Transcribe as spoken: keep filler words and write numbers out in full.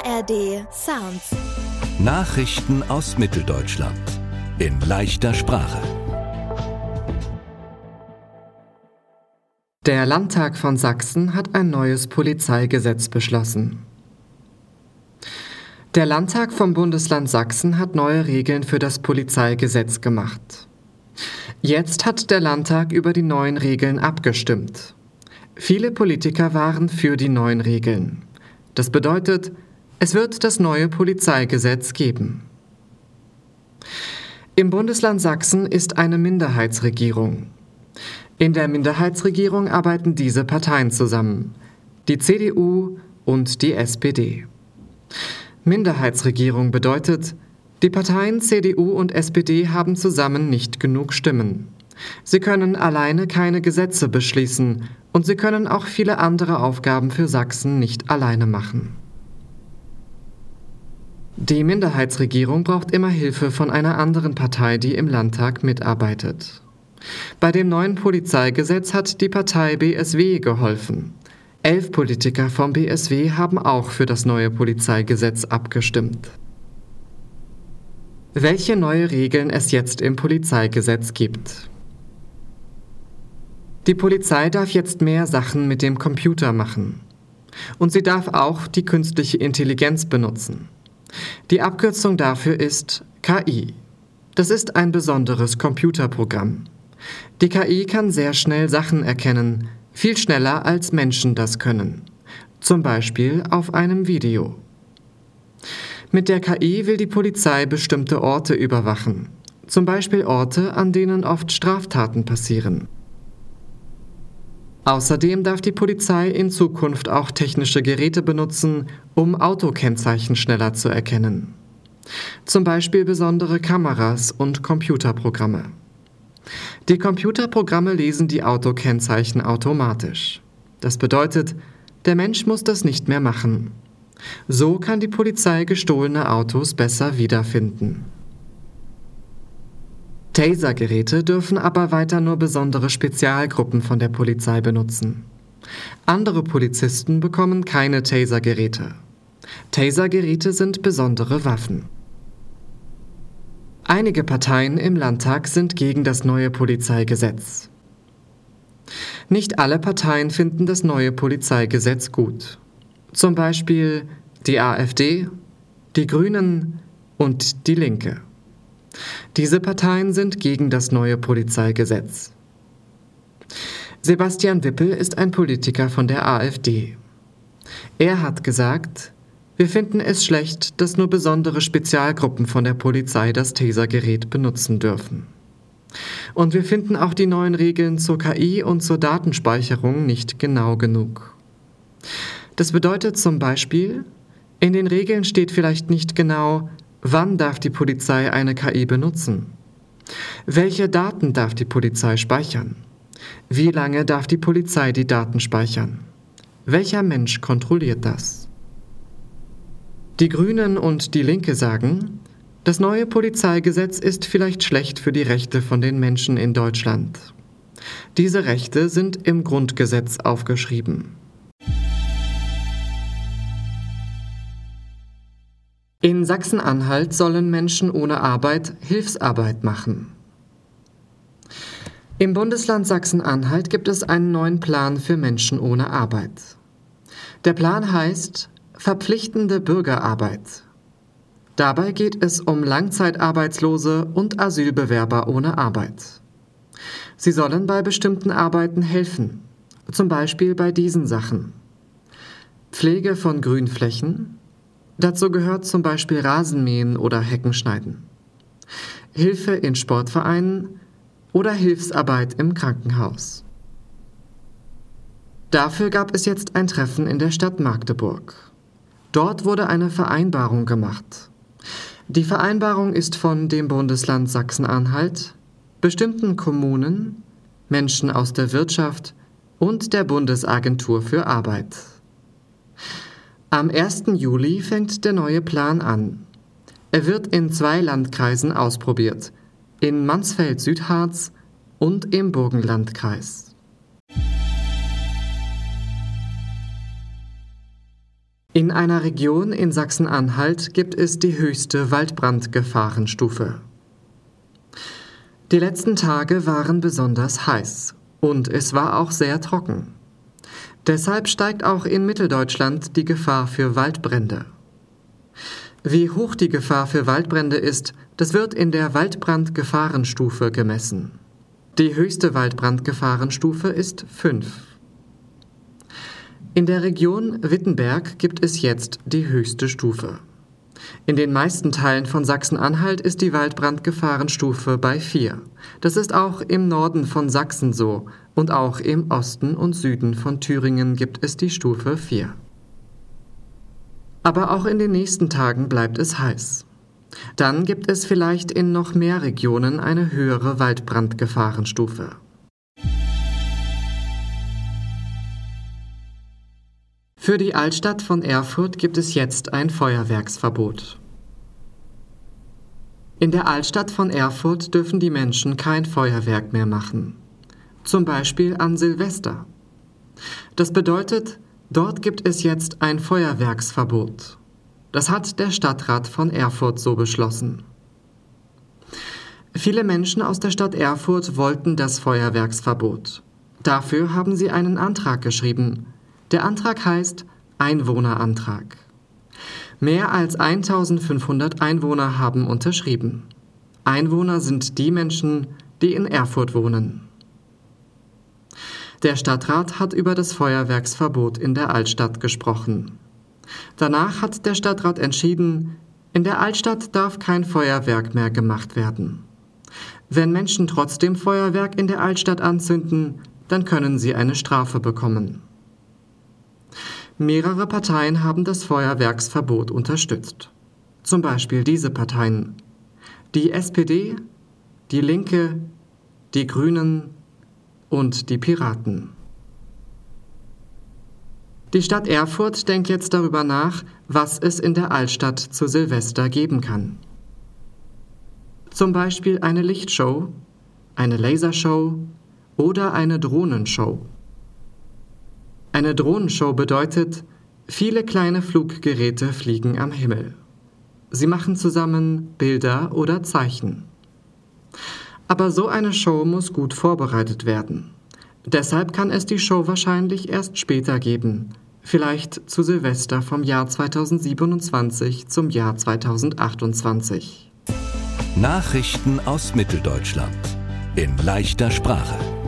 A R D Sounds. Nachrichten aus Mitteldeutschland in leichter Sprache. Der Landtag von Sachsen hat ein neues Polizeigesetz beschlossen. Der Landtag vom Bundesland Sachsen hat neue Regeln für das Polizeigesetz gemacht. Jetzt hat der Landtag über die neuen Regeln abgestimmt. Viele Politiker waren für die neuen Regeln. Das bedeutet, es wird das neue Polizeigesetz geben. Im Bundesland Sachsen ist eine Minderheitsregierung. In der Minderheitsregierung arbeiten diese Parteien zusammen: die C D U und die S P D. Minderheitsregierung bedeutet, die Parteien C D U und S P D haben zusammen nicht genug Stimmen. Sie können alleine keine Gesetze beschließen und sie können auch viele andere Aufgaben für Sachsen nicht alleine machen. Die Minderheitsregierung braucht immer Hilfe von einer anderen Partei, die im Landtag mitarbeitet. Bei dem neuen Polizeigesetz hat die Partei B S W geholfen. Elf Politiker vom B S W haben auch für das neue Polizeigesetz abgestimmt. Welche neue Regeln es jetzt im Polizeigesetz gibt? Die Polizei darf jetzt mehr Sachen mit dem Computer machen. Und sie darf auch die künstliche Intelligenz benutzen. Die Abkürzung dafür ist K I. Das ist ein besonderes Computerprogramm. Die K I kann sehr schnell Sachen erkennen, viel schneller als Menschen das können. Zum Beispiel auf einem Video. Mit der K I will die Polizei bestimmte Orte überwachen. Zum Beispiel Orte, an denen oft Straftaten passieren. Außerdem darf die Polizei in Zukunft auch technische Geräte benutzen, um Autokennzeichen schneller zu erkennen. Zum Beispiel besondere Kameras und Computerprogramme. Die Computerprogramme lesen die Autokennzeichen automatisch. Das bedeutet, der Mensch muss das nicht mehr machen. So kann die Polizei gestohlene Autos besser wiederfinden. Taser-Geräte dürfen aber weiter nur besondere Spezialgruppen von der Polizei benutzen. Andere Polizisten bekommen keine Taser-Geräte. Taser-Geräte sind besondere Waffen. Einige Parteien im Landtag sind gegen das neue Polizeigesetz. Nicht alle Parteien finden das neue Polizeigesetz gut. Zum Beispiel die AfD, die Grünen und die Linke. Diese Parteien sind gegen das neue Polizeigesetz. Sebastian Wippel ist ein Politiker von der AfD. Er hat gesagt: Wir finden es schlecht, dass nur besondere Spezialgruppen von der Polizei das Taser-Gerät benutzen dürfen. Und wir finden auch die neuen Regeln zur K I und zur Datenspeicherung nicht genau genug. Das bedeutet zum Beispiel, in den Regeln steht vielleicht nicht genau, wann darf die Polizei eine K I benutzen? Welche Daten darf die Polizei speichern? Wie lange darf die Polizei die Daten speichern? Welcher Mensch kontrolliert das? Die Grünen und die Linke sagen, das neue Polizeigesetz ist vielleicht schlecht für die Rechte von den Menschen in Deutschland. Diese Rechte sind im Grundgesetz aufgeschrieben. In Sachsen-Anhalt sollen Menschen ohne Arbeit Hilfsarbeit machen. Im Bundesland Sachsen-Anhalt gibt es einen neuen Plan für Menschen ohne Arbeit. Der Plan heißt Verpflichtende Bürgerarbeit. Dabei geht es um Langzeitarbeitslose und Asylbewerber ohne Arbeit. Sie sollen bei bestimmten Arbeiten helfen, zum Beispiel bei diesen Sachen: Pflege von Grünflächen. Dazu gehört zum Beispiel Rasenmähen oder Heckenschneiden. Hilfe in Sportvereinen oder Hilfsarbeit im Krankenhaus. Dafür gab es jetzt ein Treffen in der Stadt Magdeburg. Dort wurde eine Vereinbarung gemacht. Die Vereinbarung ist von dem Bundesland Sachsen-Anhalt, bestimmten Kommunen, Menschen aus der Wirtschaft und der Bundesagentur für Arbeit. Am ersten Juli fängt der neue Plan an. Er wird in zwei Landkreisen ausprobiert, in Mansfeld-Südharz und im Burgenlandkreis. In einer Region in Sachsen-Anhalt gibt es die höchste Waldbrandgefahrenstufe. Die letzten Tage waren besonders heiß und es war auch sehr trocken. Deshalb steigt auch in Mitteldeutschland die Gefahr für Waldbrände. Wie hoch die Gefahr für Waldbrände ist, das wird in der Waldbrandgefahrenstufe gemessen. Die höchste Waldbrandgefahrenstufe ist fünf. In der Region Wittenberg gibt es jetzt die höchste Stufe. In den meisten Teilen von Sachsen-Anhalt ist die Waldbrandgefahrenstufe bei vier. Das ist auch im Norden von Sachsen so und auch im Osten und Süden von Thüringen gibt es die Stufe vier. Aber auch in den nächsten Tagen bleibt es heiß. Dann gibt es vielleicht in noch mehr Regionen eine höhere Waldbrandgefahrenstufe. Für die Altstadt von Erfurt gibt es jetzt ein Feuerwerksverbot. In der Altstadt von Erfurt dürfen die Menschen kein Feuerwerk mehr machen. Zum Beispiel an Silvester. Das bedeutet, dort gibt es jetzt ein Feuerwerksverbot. Das hat der Stadtrat von Erfurt so beschlossen. Viele Menschen aus der Stadt Erfurt wollten das Feuerwerksverbot. Dafür haben sie einen Antrag geschrieben. Der Antrag heißt Einwohnerantrag. Mehr als eintausendfünfhundert Einwohner haben unterschrieben. Einwohner sind die Menschen, die in Erfurt wohnen. Der Stadtrat hat über das Feuerwerksverbot in der Altstadt gesprochen. Danach hat der Stadtrat entschieden, in der Altstadt darf kein Feuerwerk mehr gemacht werden. Wenn Menschen trotzdem Feuerwerk in der Altstadt anzünden, dann können sie eine Strafe bekommen. Mehrere Parteien haben das Feuerwerksverbot unterstützt. Zum Beispiel diese Parteien: die S P D, die Linke, die Grünen und die Piraten. Die Stadt Erfurt denkt jetzt darüber nach, was es in der Altstadt zu Silvester geben kann. Zum Beispiel eine Lichtshow, eine Lasershow oder eine Drohnenshow. Eine Drohnenshow bedeutet, viele kleine Fluggeräte fliegen am Himmel. Sie machen zusammen Bilder oder Zeichen. Aber so eine Show muss gut vorbereitet werden. Deshalb kann es die Show wahrscheinlich erst später geben, vielleicht zu Silvester vom Jahr zweitausendsiebenundzwanzig zum Jahr zweitausendachtundzwanzig. Nachrichten aus Mitteldeutschland in leichter Sprache.